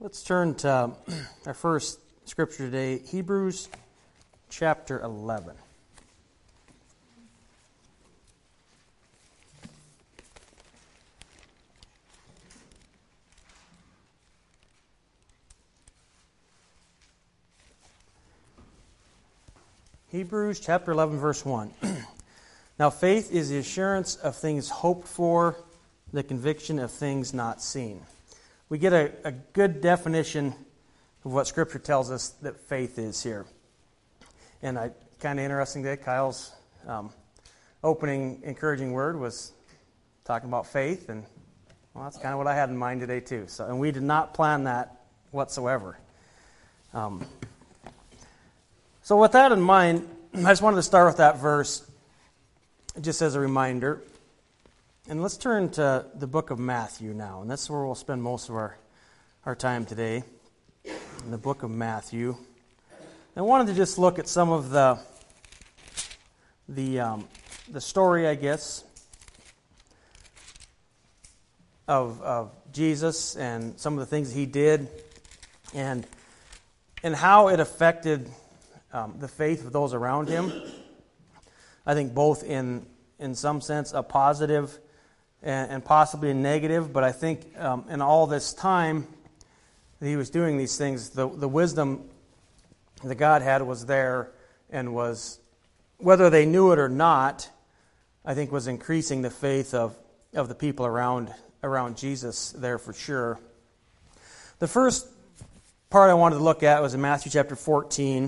Let's turn to our first scripture today, Hebrews chapter 11. Hebrews chapter 11, verse 1. Now faith is the assurance of things hoped for, the conviction of things not seen. We get a good definition of what Scripture tells us that faith is here. And kind of interesting that Kyle's opening encouraging word was talking about faith, and well, that's kind of what I had in mind today too. So, and we did not plan that whatsoever. So with that in mind, I just wanted to start with that verse just as a reminder. And let's turn to the book of Matthew now, and that's where we'll spend most of our time today, in the book of Matthew. I wanted to just look at some of the story, I guess, of Jesus and some of the things he did, and how it affected the faith of those around him. I think both in some sense a positive and possibly a negative, but I think in all this time that he was doing these things, the wisdom that God had was there, and was, whether they knew it or not, I think was increasing the faith of the people around Jesus there for sure. The first part I wanted to look at was in Matthew chapter 14,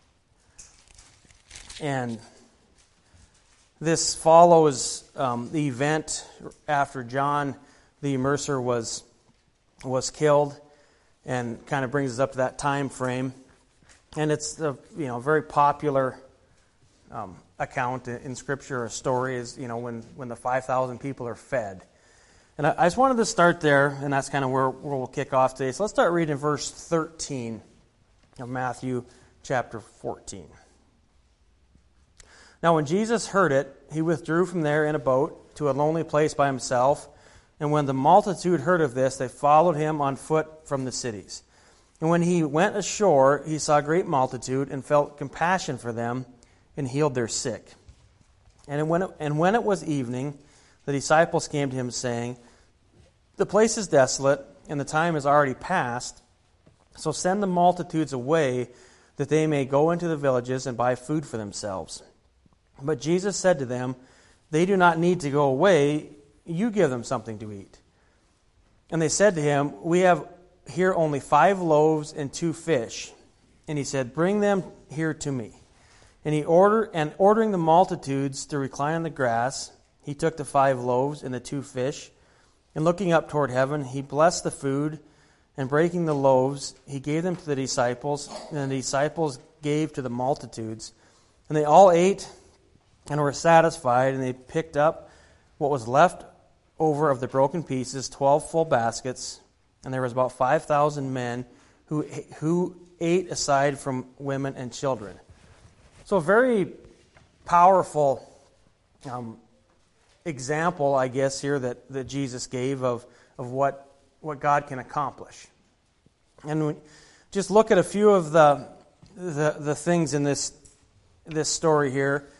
and this follows the event after John the Immerser was killed, and kind of brings us up to that time frame. And it's a very popular account in Scripture. A story is when the 5,000 people are fed. And I just wanted to start there, and that's kind of where we'll kick off today. So let's start reading verse 13 of Matthew chapter 14. Now when Jesus heard it, he withdrew from there in a boat to a lonely place by himself. And when the multitude heard of this, they followed him on foot from the cities. And when he went ashore, he saw a great multitude and felt compassion for them and healed their sick. And when it was evening, the disciples came to him saying, "The place is desolate, and the time is already past. So send the multitudes away, that they may go into the villages and buy food for themselves." But Jesus said to them, "They do not need to go away. You give them something to eat." And they said to him, "We have here only 5 loaves and 2 fish." And he said, "Bring them here to me." And ordering the multitudes to recline on the grass, he took the 5 loaves and the 2 fish, and looking up toward heaven, he blessed the food, and breaking the loaves, he gave them to the disciples, and the disciples gave to the multitudes. And they all ate and were satisfied, and they picked up what was left over of the broken pieces, 12 full baskets, and there was about 5,000 men who ate aside from women and children. So a very powerful example, I guess, here that Jesus gave of what God can accomplish. And we just look at a few of the things in this story here.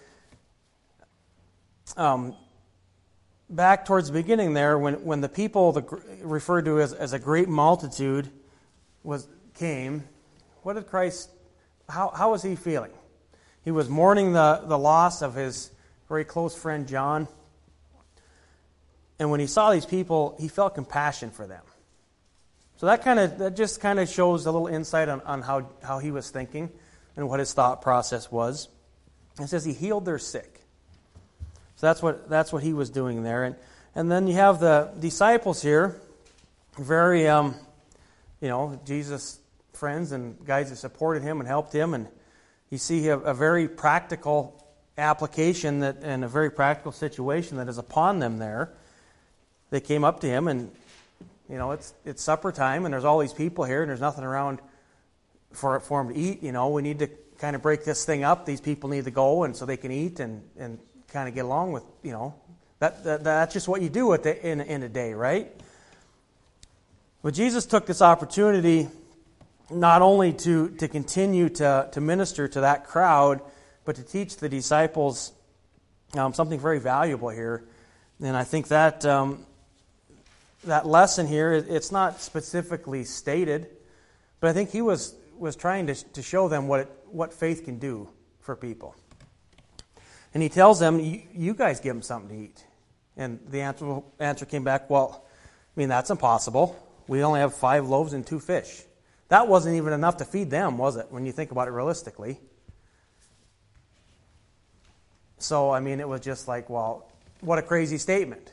Back towards the beginning there, when the people referred to as a great multitude came, what did Christ? How was he feeling? He was mourning the loss of his very close friend John, and when he saw these people, he felt compassion for them. So that just kind of shows a little insight on how he was thinking and what his thought process was. It says he healed their sick. So that's what he was doing there, and then you have the disciples here, very Jesus' friends and guys that supported him and helped him, and you see a very practical application and a very practical situation that is upon them there. They came up to him, and it's supper time, and there's all these people here, and there's nothing around for them to eat. We need to kind of break this thing up. These people need to go, and so they can eat and kind of get along with, that's just what you do in a day, right? But Jesus took this opportunity not only to continue to minister to that crowd, but to teach the disciples something very valuable here. And I think that that lesson here, it's not specifically stated, but I think he was trying to show them what faith can do for people. And he tells them, you guys give them something to eat. And the answer came back, well, I mean, that's impossible. We only have 5 loaves and 2 fish. That wasn't even enough to feed them, was it, when you think about it realistically? So, I mean, it was just like, well, what a crazy statement.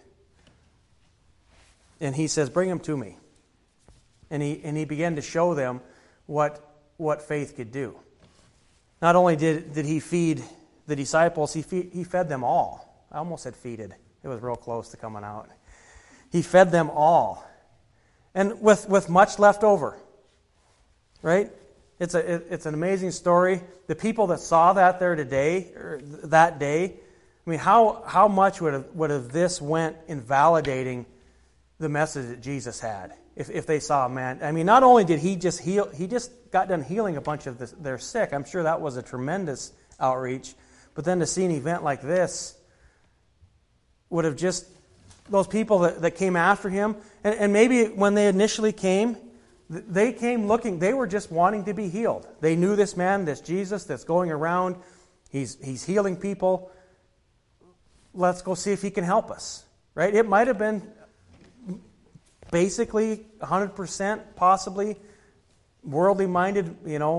And he says, bring them to me. And he began to show them what faith could do. Not only did he feed the disciples, he fed them all. I almost said feeded. It was real close to coming out. He fed them all. And with much left over. Right? It's an amazing story. The people that saw that there today, or that day, I mean, how much would have this went in validating the message that Jesus had if they saw a man? I mean, not only did he just heal, he just got done healing a bunch of their sick. I'm sure that was a tremendous outreach. But then to see an event like this would have just, those people that came after him, and maybe when they initially came, they came looking, they were just wanting to be healed. They knew this man, this Jesus that's going around, he's healing people. Let's go see if he can help us. Right? It might have been basically 100% possibly worldly minded,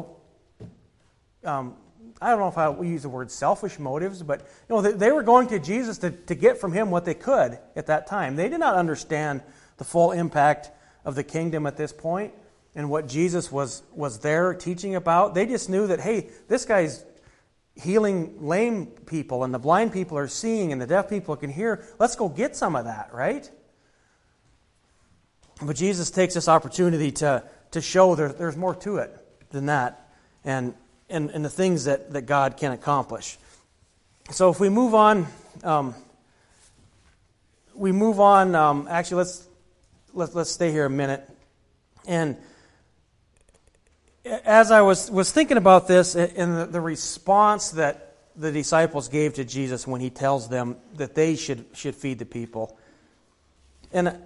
I don't know if I would use the word selfish motives, but they were going to Jesus to get from him what they could at that time. They did not understand the full impact of the kingdom at this point and what Jesus was there teaching about. They just knew that, hey, this guy's healing lame people, and the blind people are seeing, and the deaf people can hear. Let's go get some of that, right? But Jesus takes this opportunity to show there's more to it than that, and the things that God can accomplish. So if we move on, actually, let's stay here a minute. And as I was thinking about this and the response that the disciples gave to Jesus when he tells them that they should feed the people, and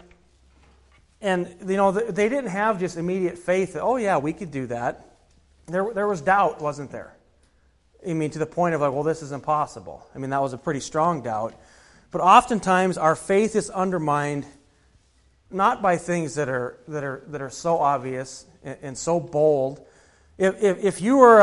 they didn't have just immediate faith that, oh yeah, we could do that. There was doubt, wasn't there? I mean, to the point of like, well, this is impossible. I mean, that was a pretty strong doubt. But oftentimes our faith is undermined not by things that are so obvious and so bold. If you were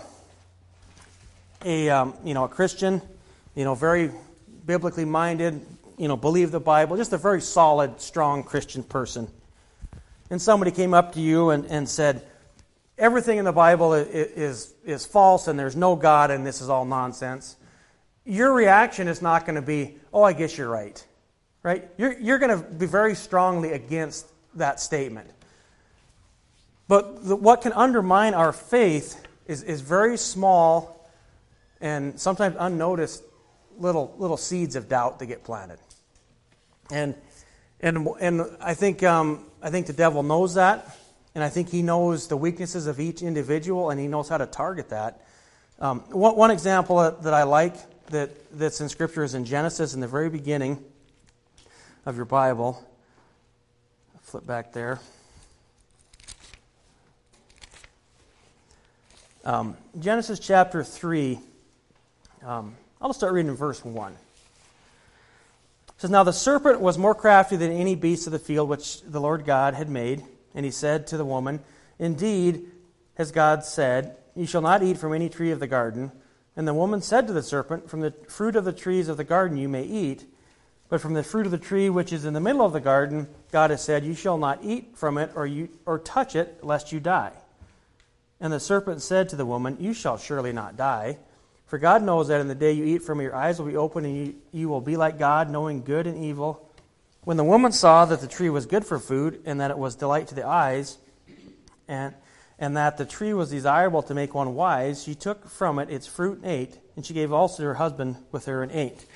a Christian, very biblically minded, believe the Bible, just a very solid, strong Christian person, and somebody came up to you and said, everything in the Bible is false and there's no God and this is all nonsense, your reaction is not going to be, oh, I guess you're right. Right? You're going to be very strongly against that statement. But what can undermine our faith is very small and sometimes unnoticed little seeds of doubt that get planted. And I think the devil knows that. And I think he knows the weaknesses of each individual, and he knows how to target that. One example that I like that's in Scripture is in Genesis, in the very beginning of your Bible. Flip back there. Genesis chapter 3. I'll start reading in verse 1. It says, "Now the serpent was more crafty than any beast of the field which the Lord God had made. And he said to the woman, Indeed, has God said, You shall not eat from any tree of the garden. And the woman said to the serpent, From the fruit of the trees of the garden you may eat, but from the fruit of the tree which is in the middle of the garden, God has said, You shall not eat from it or touch it, lest you die. And the serpent said to the woman, You shall surely not die. For God knows that in the day you eat from it, your eyes will be opened, and you will be like God, knowing good and evil. When the woman saw that the tree was good for food, and that it was delight to the eyes, and that the tree was desirable to make one wise, she took from it its fruit and ate, and she gave also to her husband with her and ate."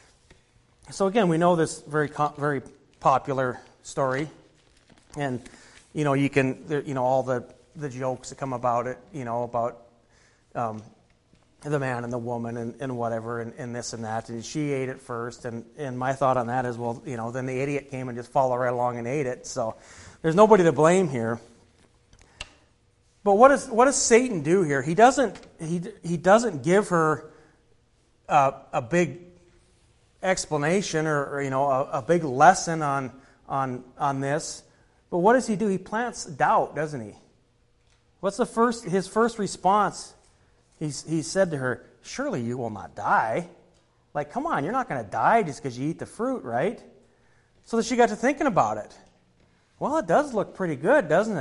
So again, we know this very popular story, and you can, all the jokes that come about it, about the man and the woman and whatever and this and that. And she ate it first. And my thought on that is, well, then the idiot came and just followed right along and ate it. So there's nobody to blame here. But what does Satan do here? He doesn't give her a big explanation or a big lesson on this. But what does he do? He plants doubt, doesn't he? What's his first response? He said to her, "Surely you will not die." Like, come on, you're not going to die just because you eat the fruit, right? So that she got to thinking about it. Well, it does look pretty good, doesn't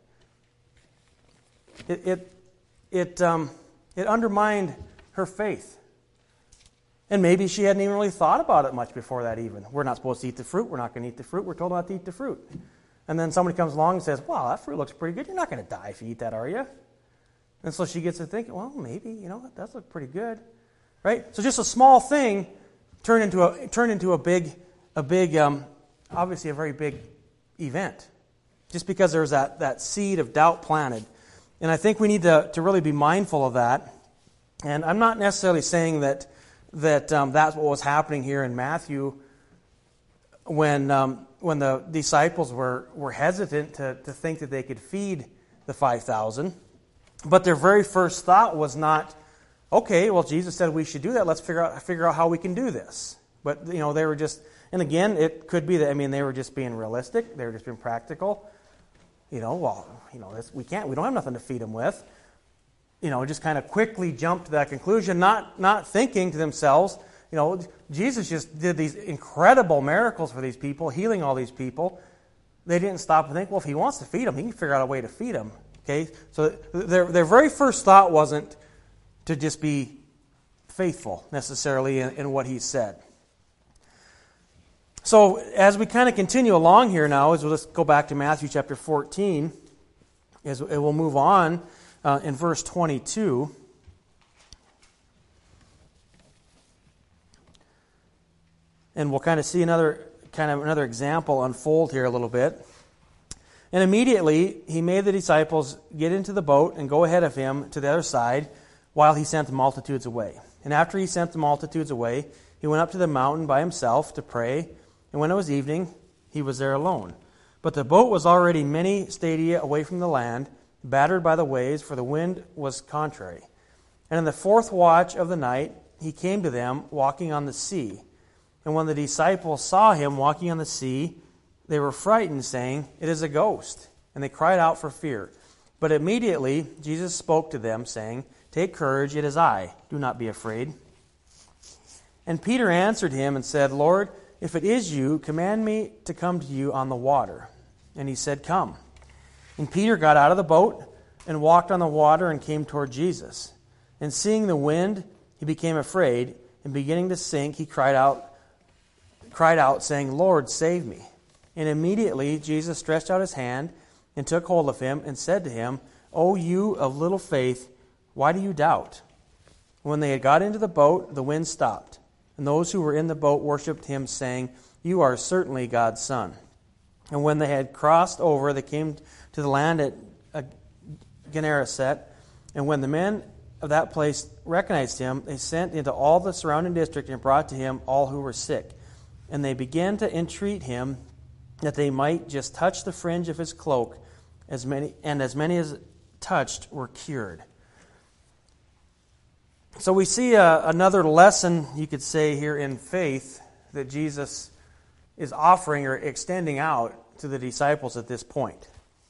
it? It undermined her faith. And maybe she hadn't even really thought about it much before that even. We're not supposed to eat the fruit. We're not going to eat the fruit. We're told not to eat the fruit. And then somebody comes along and says, "Wow, that fruit looks pretty good. You're not going to die if you eat that, are you?" And so she gets to thinking, well, maybe, that does look pretty good. Right? So just a small thing turned into a big, obviously a very big event. Just because there's that seed of doubt planted. And I think we need to really be mindful of that. And I'm not necessarily saying that that's what was happening here in Matthew when the disciples were hesitant to think that they could feed the 5,000. But their very first thought was not, okay, well, Jesus said we should do that. Let's figure out how we can do this. But, they were just, and again, it could be that, they were just being realistic. They were just being practical. We don't have nothing to feed them with. Just kind of quickly jumped to that conclusion, not thinking to themselves, Jesus just did these incredible miracles for these people, healing all these people. They didn't stop and think, well, if he wants to feed them, he can figure out a way to feed them. Okay, so their very first thought wasn't to just be faithful necessarily in what he said. So as we kind of continue along here now, as we'll just go back to Matthew chapter 14, as we'll move on in verse 22. And we'll kind of see another example unfold here a little bit. And immediately he made the disciples get into the boat and go ahead of him to the other side while he sent the multitudes away. And after he sent the multitudes away, he went up to the mountain by himself to pray. And when it was evening, he was there alone. But the boat was already many stadia away from the land, battered by the waves, for the wind was contrary. And in the fourth watch of the night, he came to them walking on the sea. And when the disciples saw him walking on the sea, they were frightened, saying, "It is a ghost." And they cried out for fear. But immediately Jesus spoke to them, saying, "Take courage, it is I. Do not be afraid." And Peter answered him and said, "Lord, if it is you, command me to come to you on the water." And he said, "Come." And Peter got out of the boat and walked on the water and came toward Jesus. And seeing the wind, he became afraid, and beginning to sink, he cried out, saying, "Lord, save me." And immediately Jesus stretched out his hand and took hold of him and said to him, "O you of little faith, why do you doubt?" When they had got into the boat, the wind stopped. And those who were in the boat worshipped him, saying, "You are certainly God's Son." And when they had crossed over, they came to the land at Gennesaret. And when the men of that place recognized him, they sent into all the surrounding district and brought to him all who were sick. And they began to entreat him that they might just touch the fringe of his cloak, as many as touched were cured. So we see another lesson, you could say, here in faith that Jesus is offering or extending out to the disciples at this point.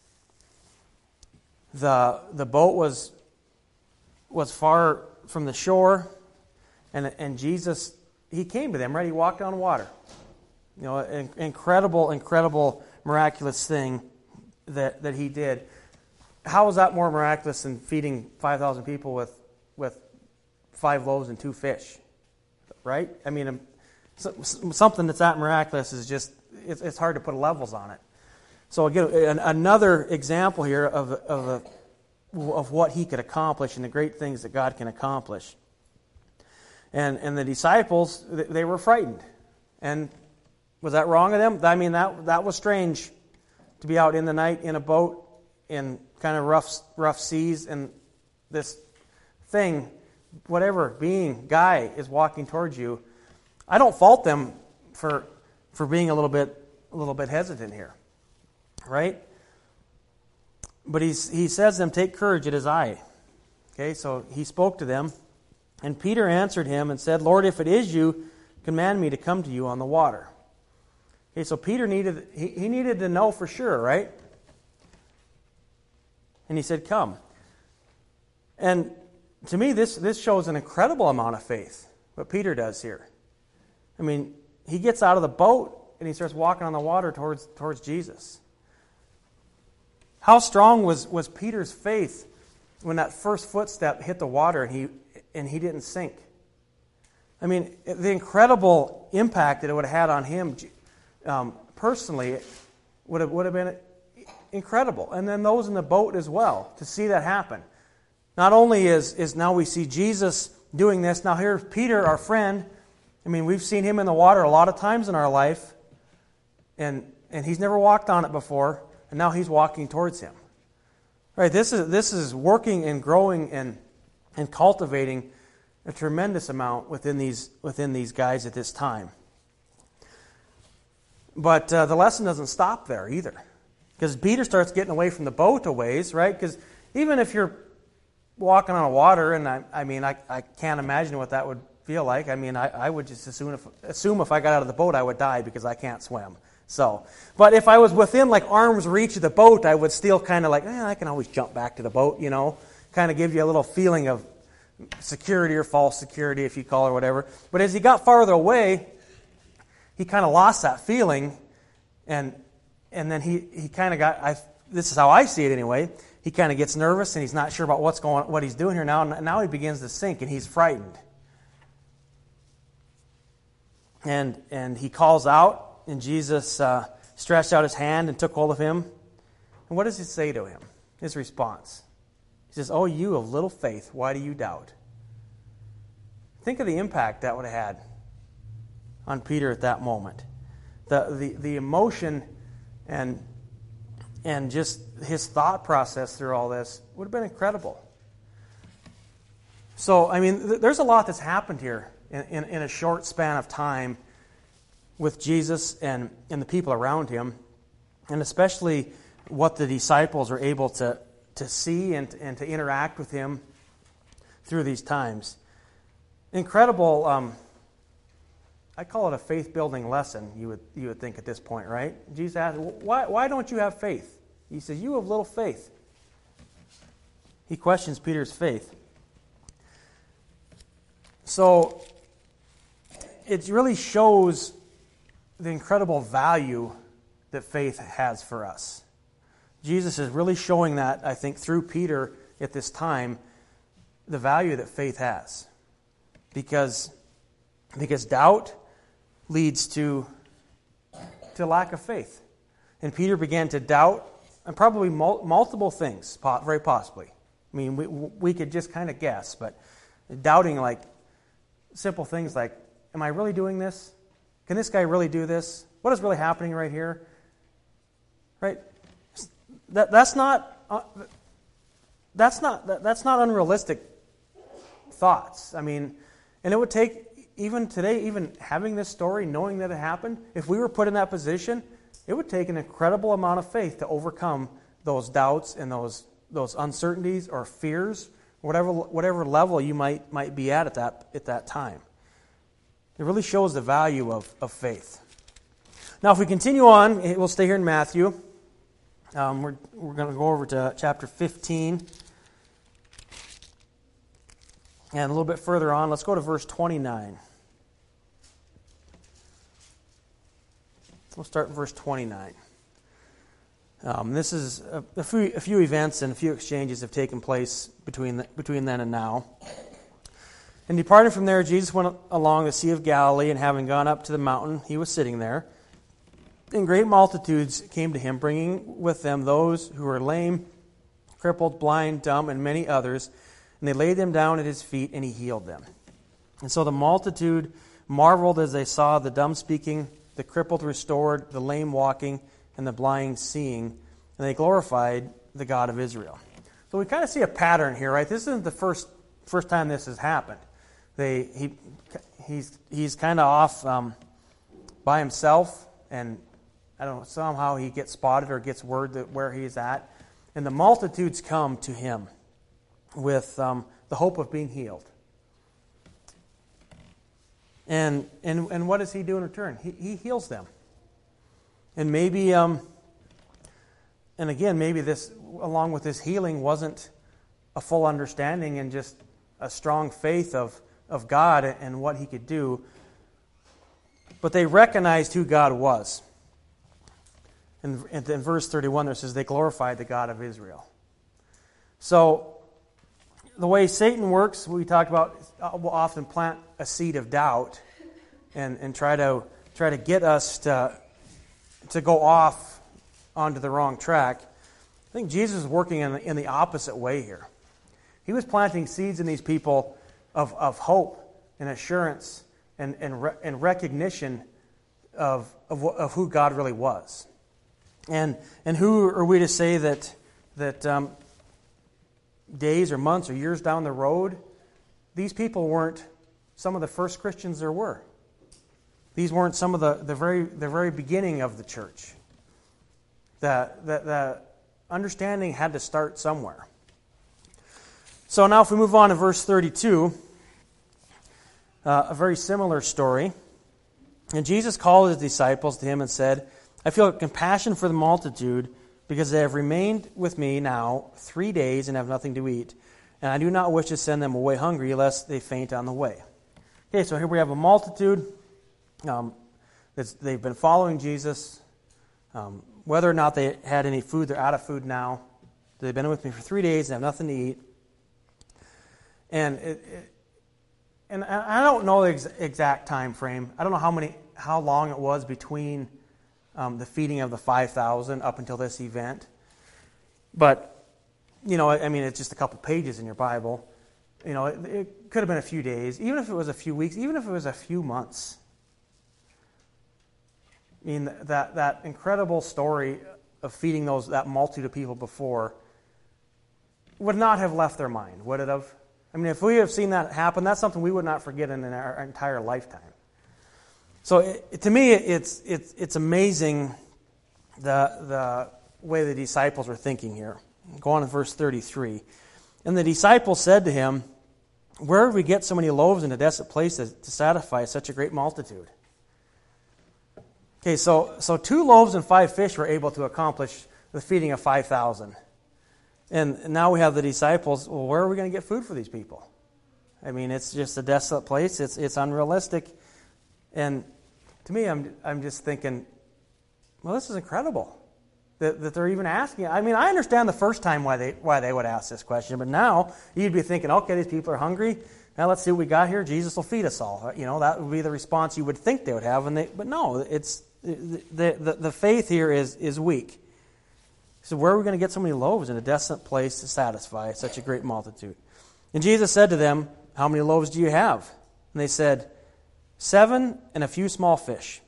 The boat was far from the shore, and Jesus, he came to them, right? He walked on water. An incredible, miraculous thing that he did. How is that more miraculous than feeding 5,000 people with 5 loaves and 2 fish? Right? Something that's that miraculous is just, it's hard to put levels on it. So again, another example here of what he could accomplish and the great things that God can accomplish. And the disciples, they were frightened. And was that wrong of them? That was strange to be out in the night in a boat in kind of rough seas, and this thing, whatever being, guy, is walking towards you. I don't fault them for being a little bit hesitant here, right? But he says to them, "Take courage, it is I." Okay, so he spoke to them, and Peter answered him and said, "Lord, if it is you, command me to come to you on the water." Okay, so Peter needed to know for sure, right? And he said, "Come." And to me, this shows an incredible amount of faith, what Peter does here. I mean, he gets out of the boat and he starts walking on the water towards Jesus. How strong was Peter's faith when that first footstep hit the water and he didn't sink? I mean, the incredible impact that it would have had on him personally would have been incredible. And then those in the boat as well, to see that happen. Not only is now we see Jesus doing this, now here's Peter, our friend. I mean, we've seen him in the water a lot of times in our life, and he's never walked on it before, and now he's walking towards him. Right? This is working and growing and cultivating a tremendous amount within these guys at this time. But the lesson doesn't stop there either, because Peter starts getting away from the boat a ways, right? Because even if you're walking on water, and I can't imagine what that would feel like. I mean, I would just assume if I got out of the boat I would die because I can't swim. So, but if I was within like arm's reach of the boat, I would still kind of like, I can always jump back to the boat, kind of give you a little feeling of security or false security, if you call it, or whatever. But as he got farther away, he kind of lost that feeling, and then he kind of got. This is how I see it anyway. He kind of gets nervous and he's not sure about what he's doing here now. And now he begins to sink and he's frightened. And he calls out, and Jesus stretched out his hand and took hold of him. And what does he say to him? His response. He says, "Oh, you of little faith, why do you doubt?" Think of the impact that would have had on Peter at that moment. The emotion and just his thought process through all this would have been incredible. So, I mean, there's a lot that's happened here in a short span of time with Jesus and the people around him, and especially what the disciples are able to see and to interact with him through these times. Incredible, I call it a faith-building lesson, you would think at this point, right? Jesus asked, why don't you have faith? He says, "You have little faith." He questions Peter's faith. So it really shows the incredible value that faith has for us. Jesus is really showing that, I think, through Peter at this time, the value that faith has. Because doubt leads to lack of faith. And Peter began to doubt, and probably multiple things, very possibly. I mean, we could just kind of guess, but doubting like simple things like, am I really doing this? Can this guy really do this? What is really happening right here? Right? That's not unrealistic thoughts. I mean, and it would take, even today, even having this story, knowing that it happened, if we were put in that position, it would take an incredible amount of faith to overcome those doubts and those uncertainties or fears, whatever level you might be at that time. It really shows the value of faith. Now, if we continue on, we'll stay here in Matthew. We're going to go over to chapter 15. And a little bit further on, let's go to verse 29. We'll start in verse 29. This is a few events and a few exchanges have taken place between then and now. And departing from there, Jesus went along the Sea of Galilee, and having gone up to the mountain, he was sitting there. And great multitudes came to him, bringing with them those who were lame, crippled, blind, dumb, and many others. And they laid them down at his feet, and he healed them. And so the multitude marveled as they saw the dumb speaking, the crippled restored, the lame walking, and the blind seeing, and they glorified the God of Israel. So we kind of see a pattern here, right? This isn't the first time this has happened. He's kind of off by himself, and I don't know, somehow he gets spotted or gets word that where he's at, and the multitudes come to him with the hope of being healed. And what does he do in return? He heals them. And maybe, and again, maybe this, along with this healing, wasn't a full understanding and just a strong faith of God and what he could do, but they recognized who God was. And in verse 31, there says, they glorified the God of Israel. So, the way Satan works, we talk about, will often plant a seed of doubt and try to get us to go off onto the wrong track. I think Jesus is working in the opposite way here. He was planting seeds in these people of hope and assurance and recognition of who God really was. And who are we to say that days or months or years down the road, these people weren't some of the first Christians there were. These weren't some of the very beginning of the church. The understanding had to start somewhere. So now if we move on to verse 32, a very similar story. And Jesus called his disciples to him and said, I feel compassion for the multitude, because they have remained with me now 3 days and have nothing to eat. And I do not wish to send them away hungry, lest they faint on the way. Okay, so here we have a multitude. They've been following Jesus. Whether or not they had any food, they're out of food now. They've been with me for 3 days and have nothing to eat. And I don't know the exact time frame. I don't know how long it was between the feeding of the 5,000 up until this event. But, I mean, it's just a couple pages in your Bible. It could have been a few days, even if it was a few weeks, even if it was a few months. I mean, that incredible story of feeding that multitude of people before would not have left their mind, would it have? I mean, if we have seen that happen, that's something we would not forget in our entire lifetime. So to me, it's amazing the way the disciples were thinking here. Go on to verse 33. And the disciples said to him, where did we get so many loaves in a desolate place to satisfy such a great multitude? Okay, so 2 loaves and 5 fish were able to accomplish the feeding of 5,000. And now we have the disciples, well, where are we going to get food for these people? I mean, it's just a desolate place. It's unrealistic. And to me, I'm just thinking, well, this is incredible that they're even asking. I mean, I understand the first time why they would ask this question, but now you'd be thinking, okay, these people are hungry. Now let's see what we got here. Jesus will feed us all. That would be the response you would think they would have. But no, it's the faith here is weak. So where are we going to get so many loaves in a desolate place to satisfy such a great multitude? And Jesus said to them, how many loaves do you have? And they said, 7 and a few small fish.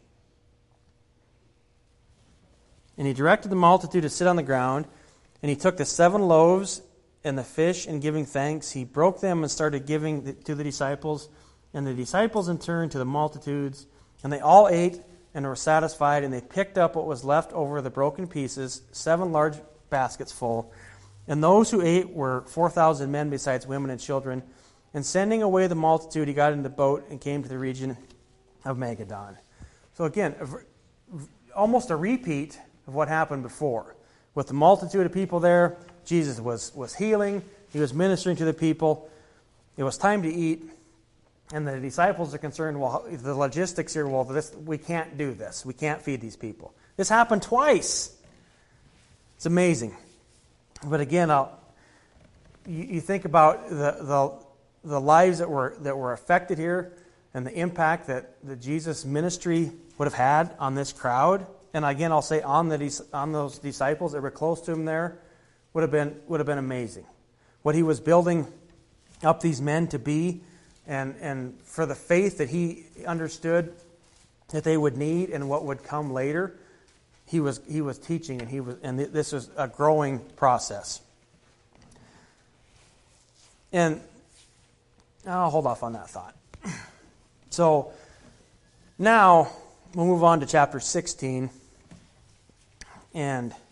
And he directed the multitude to sit on the ground, and he took the 7 loaves and the fish, and giving thanks, he broke them and started giving to the disciples, and the disciples in turn to the multitudes. And they all ate and were satisfied, and they picked up what was left over the broken pieces, 7 large baskets full. And those who ate were 4,000 men, besides women and children. And sending away the multitude, he got in the boat and came to the region of Magadan. So again, almost a repeat of what happened before. With the multitude of people there, Jesus was healing. He was ministering to the people. It was time to eat. And the disciples are concerned, well, the logistics here, we can't do this. We can't feed these people. This happened twice. It's amazing. But again, you think about the lives that were affected here and the impact that Jesus' ministry would have had on this crowd. And again, I'll say on those disciples that were close to him there would have been amazing. What he was building up these men to be, and for the faith that he understood that they would need and what would come later, he was teaching, and this was a growing process. And I'll hold off on that thought. So now we'll move on to chapter 16, and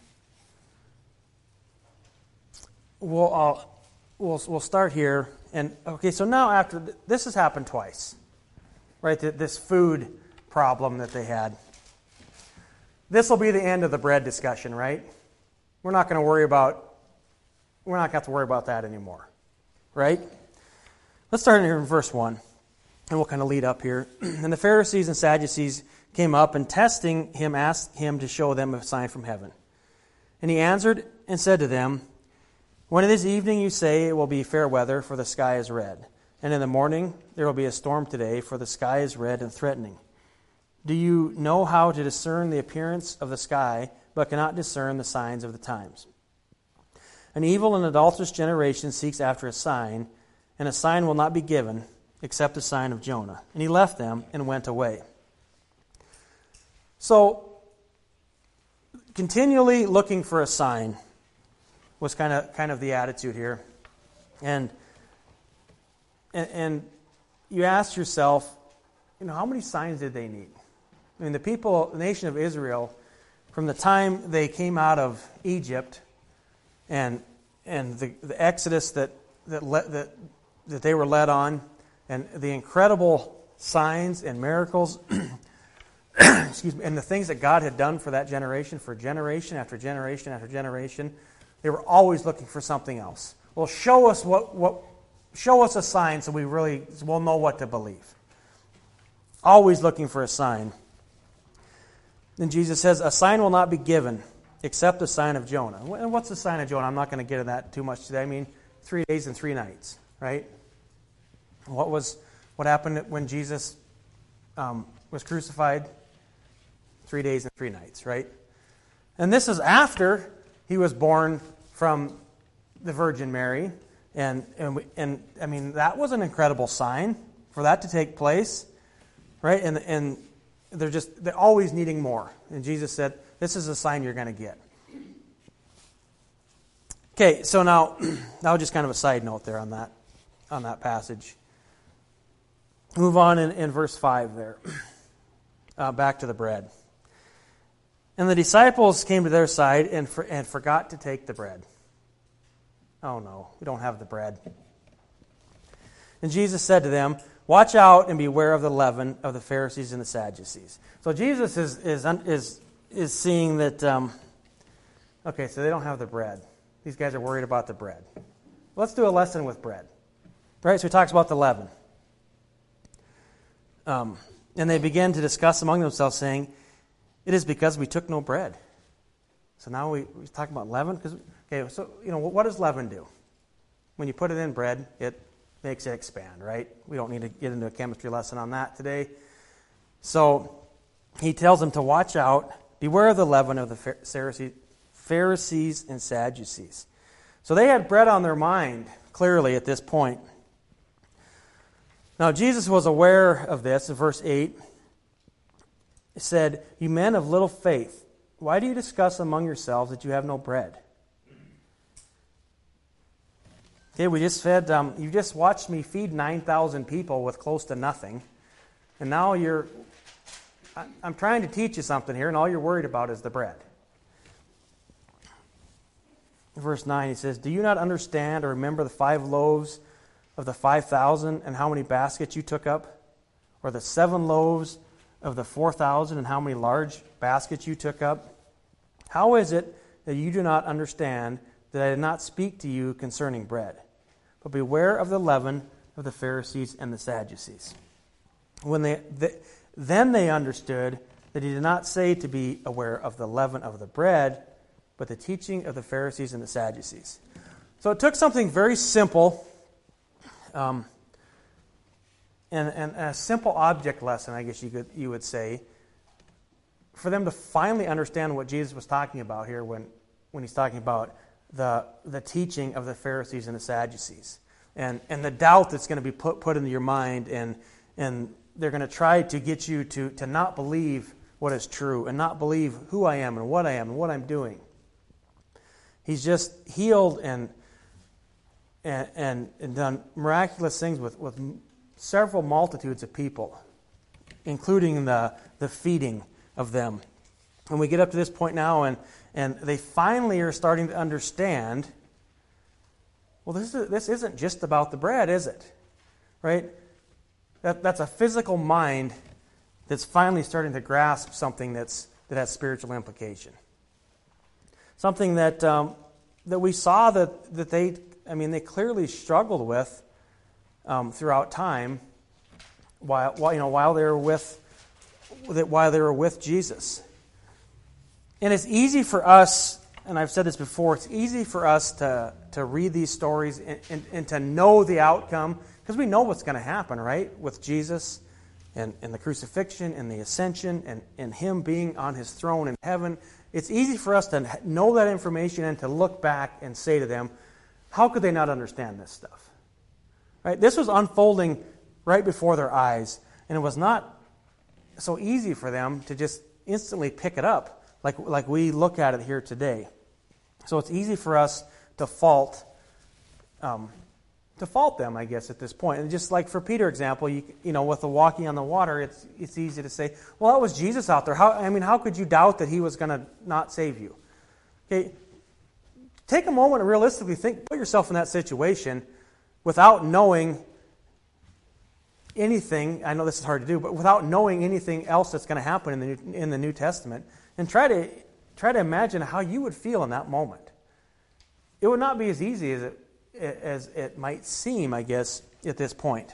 we'll start here. And okay, so now after this has happened twice, right? This food problem that they had. This will be the end of the bread discussion, right? We're not going to have to worry about that anymore, right? Let's start here in verse 1, and we'll kind of lead up here. And the Pharisees and Sadducees came up, and testing him, asked him to show them a sign from heaven. And he answered and said to them, when it is evening, you say it will be fair weather, for the sky is red. And in the morning, there will be a storm today, for the sky is red and threatening. Do you know how to discern the appearance of the sky, but cannot discern the signs of the times? An evil and adulterous generation seeks after a sign, and a sign will not be given, except the sign of Jonah. And he left them and went away. So, continually looking for a sign was kind of the attitude here. And you ask yourself, how many signs did they need? I mean, the nation of Israel, from the time they came out of Egypt and the exodus that they were led on, and the incredible signs and miracles, excuse me, and the things that God had done for that generation, for generation after generation after generation, they were always looking for something else. Well, show us show us a sign so we'll know what to believe. Always looking for a sign. Then Jesus says, a sign will not be given except the sign of Jonah. And what's the sign of Jonah? I'm not going to get into that too much today. I mean, 3 days and 3 nights, right? What happened when Jesus was crucified? 3 days and 3 nights, right? And this is after he was born from the Virgin Mary, and I mean, that was an incredible sign for that to take place, right? And they're always needing more. And Jesus said, "This is a sign you're going to get." Okay, so now just kind of a side note there on that passage. Move on in verse 5 there, back to the bread. And the disciples came to their side and forgot to take the bread. Oh no, we don't have the bread. And Jesus said to them, watch out and beware of the leaven of the Pharisees and the Sadducees. So Jesus is seeing that, okay, so they don't have the bread. These guys are worried about the bread. Let's do a lesson with bread. Right, so he talks about the leaven. And they begin to discuss among themselves, saying, it is because we took no bread. So now we're talking about leaven. So what does leaven do? When you put it in bread, it makes it expand, right? We don't need to get into a chemistry lesson on that today. So he tells them to watch out, beware of the leaven of the Pharisees and Sadducees. So they had bread on their mind, clearly, at this point. Now, Jesus was aware of this in verse 8. He said, you men of little faith, why do you discuss among yourselves that you have no bread? Okay, we just fed, you just watched me feed 9,000 people with close to nothing. And now I'm trying to teach you something here, and all you're worried about is the bread. Verse 9, he says, do you not understand or remember the 5 loaves of the 5,000 and how many baskets you took up? Or the 7 loaves of the 4,000 and how many large baskets you took up? How is it that you do not understand that I did not speak to you concerning bread? But beware of the leaven of the Pharisees and the Sadducees. Then they understood that he did not say to be aware of the leaven of the bread, but the teaching of the Pharisees and the Sadducees. So it took something very simple, and a simple object lesson, I guess you would say, for them to finally understand what Jesus was talking about here when he's talking about the teaching of the Pharisees and the Sadducees, and the doubt that's going to be put into your mind, and they're going to try to get you to not believe what is true and not believe who I am and what I'm doing. He's just healed and done miraculous things with several multitudes of people, including the feeding of them. And we get up to this point now, and they finally are starting to understand, well, this isn't just about the bread, is it? Right? That's a physical mind that's finally starting to grasp something that has spiritual implication. Something that we saw that they clearly struggled with throughout time while they were with Jesus. And it's easy for us, and I've said this before, it's easy for us to read these stories and to know the outcome, because we know what's going to happen, right? With Jesus and the crucifixion and the ascension and Him being on His throne in heaven. It's easy for us to know that information and to look back and say to them, how could they not understand this stuff? Right? This was unfolding right before their eyes, and it was not so easy for them to just instantly pick it up like we look at it here today. So it's easy for us to fault them, I guess, at this point. And just like for Peter example, you know, with the walking on the water, it's easy to say, well, that was Jesus out there. How could you doubt that He was going to not save you? Okay, take a moment and realistically put yourself in that situation without knowing anything. I know this is hard to do, but without knowing anything else that's going to happen in the New Testament, and try to imagine how you would feel in that moment. It would not be as easy as it might seem, I guess, at this point.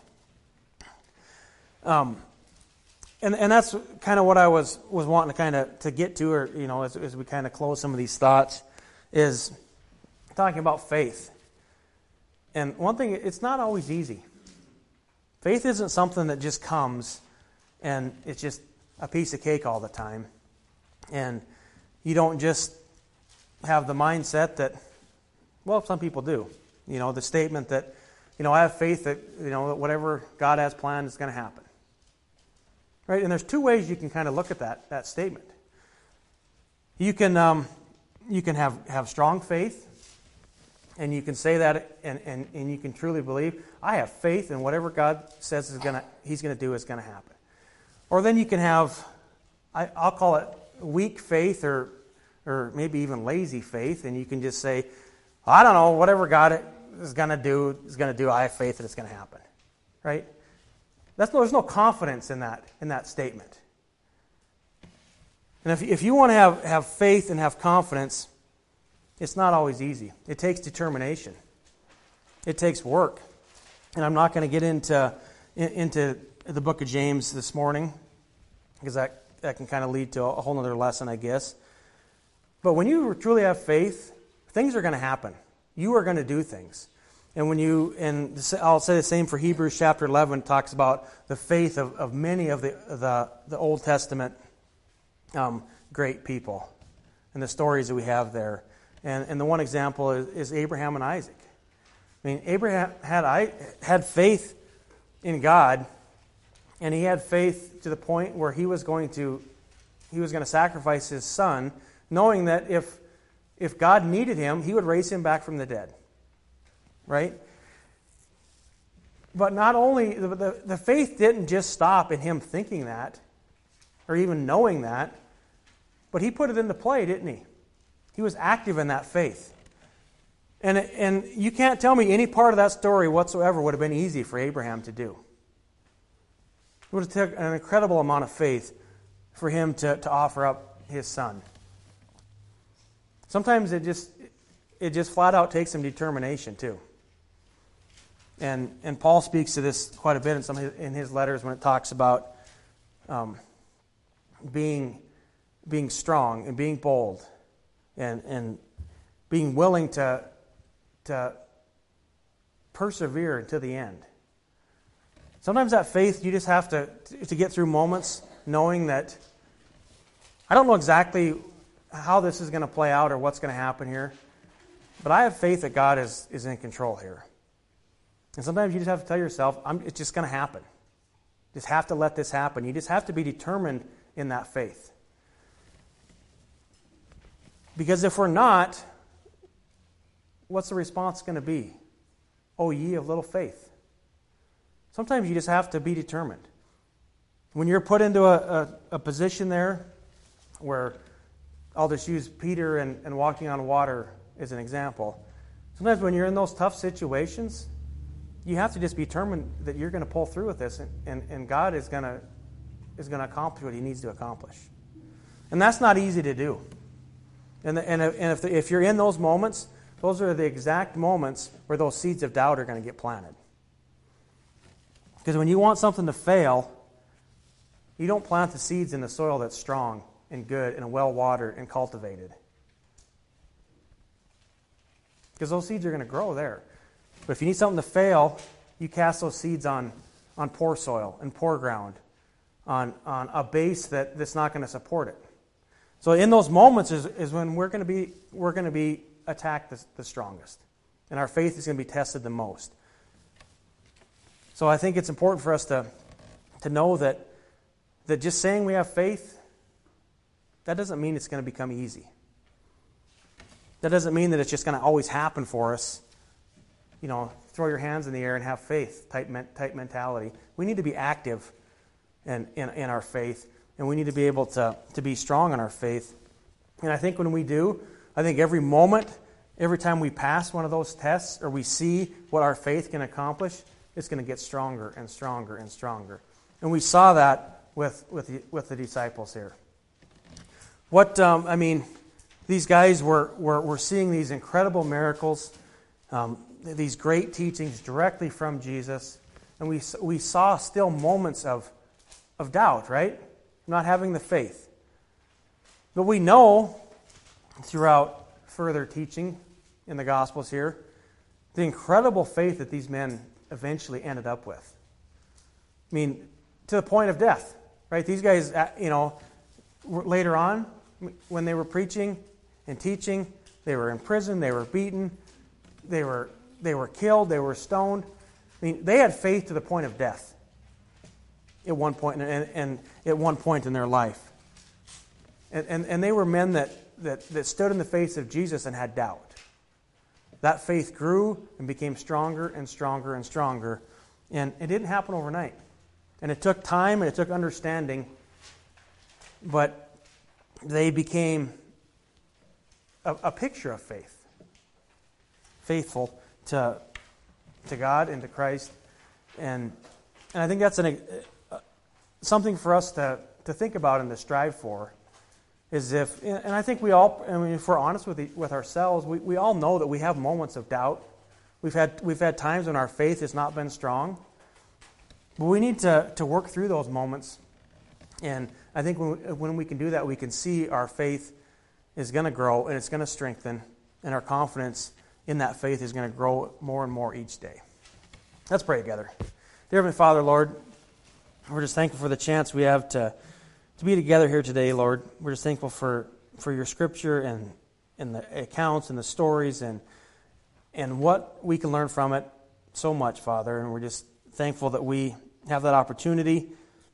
And that's kind of what I was wanting to get to, or as we kind of close some of these thoughts, is talking about faith. And one thing, it's not always easy. Faith isn't something that just comes and it's just a piece of cake all the time. And you don't just have the mindset that, well, some people do. The statement that, I have faith that, that whatever God has planned is going to happen. Right? And there's two ways you can kind of look at that statement. You can have strong faith, and you can say that, and you can truly believe, I have faith in whatever God says He's going to do is going to happen. Or then you can have, I'll call it weak faith, or maybe even lazy faith, and you can just say, I don't know, whatever God is going to do. I have faith that it's going to happen, right? There's no confidence in that statement. And if you want to have faith and have confidence, it's not always easy. It takes determination. It takes work. And I'm not going to get into the book of James this morning, because that can kind of lead to a whole other lesson, I guess. But when you truly have faith, things are going to happen. You are going to do things. And I'll say the same for Hebrews chapter 11, talks about the faith of many of the Old Testament great people and the stories that we have there. And the one example is Abraham and Isaac. I mean, Abraham had faith in God, and he had faith to the point where he was going to sacrifice his son, knowing that if God needed him, He would raise him back from the dead. Right? But not only, the faith didn't just stop in him thinking that, or even knowing that, but he put it into play, didn't he? He was active in that faith. And you can't tell me any part of that story whatsoever would have been easy for Abraham to do. It would have taken an incredible amount of faith for him to offer up his son. Sometimes it just flat out takes some determination too. And Paul speaks to this quite a bit in his letters when it talks about being strong and being bold and being willing to persevere to the end. Sometimes that faith, you just have to get through moments knowing that I don't know exactly how this is going to play out or what's going to happen here, but I have faith that God is in control here. And sometimes you just have to tell yourself, it's just going to happen. You just have to let this happen. You just have to be determined in that faith. Because if we're not, what's the response going to be? O ye of little faith. Sometimes you just have to be determined. When you're put into a position there where, I'll just use Peter and walking on water as an example. Sometimes when you're in those tough situations, you have to just be determined that you're going to pull through with this, and God is going to accomplish what He needs to accomplish. And that's not easy to do. And if you're in those moments, those are the exact moments where those seeds of doubt are going to get planted. Because when you want something to fail, you don't plant the seeds in the soil that's strong and good and well-watered and cultivated. Because those seeds are going to grow there. But if you need something to fail, you cast those seeds on poor soil and poor ground, on a base that's not going to support it. So in those moments is when we're going to be attacked the strongest, and our faith is going to be tested the most. So I think it's important for us to know that just saying we have faith, that doesn't mean it's going to become easy. That doesn't mean that it's just going to always happen for us. You know, throw your hands in the air and have faith type mentality. We need to be active in our faith, and we need to be able to be strong in our faith. And I think when we do, I think every moment, every time we pass one of those tests or we see what our faith can accomplish, it's going to get stronger and stronger and stronger. And we saw that with the disciples here. These guys were seeing these incredible miracles, these great teachings directly from Jesus, and we saw still moments of doubt, right? Not having the faith. But we know throughout further teaching in the Gospels here, the incredible faith that these men eventually ended up with. I mean, to the point of death, right? These guys, later on, when they were preaching and teaching, they were in prison, they were beaten, they were killed, they were stoned. I mean, they had faith to the point of death at one point, and at one point in their life. And they were men that stood in the face of Jesus and had doubt. That faith grew and became stronger and stronger and stronger. And it didn't happen overnight. And it took time and it took understanding. But they became a picture of faith. Faithful to God and to Christ. And I think that's something for us to think about and to strive for. And I think we all, if we're honest with ourselves, we all know that we have moments of doubt. We've had times when our faith has not been strong. But we need to work through those moments. And I think when we can do that, we can see our faith is going to grow and it's going to strengthen. And our confidence in that faith is going to grow more and more each day. Let's pray together. Dear Heavenly Father, Lord, we're just thankful for the chance we have to be together here today, Lord. We're just thankful for your Scripture and the accounts and the stories and what we can learn from it so much, Father. And we're just thankful that we have that opportunity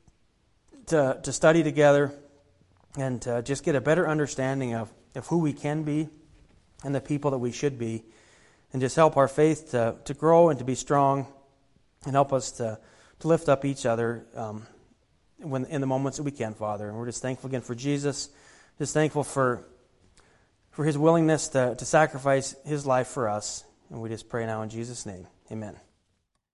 to study together and to just get a better understanding of who we can be and the people that we should be, and just help our faith to grow and to be strong, and help us to lift up each other when in the moments that we can, Father. And we're just thankful again for Jesus, just thankful for His willingness to sacrifice His life for us. And we just pray now in Jesus' name. Amen.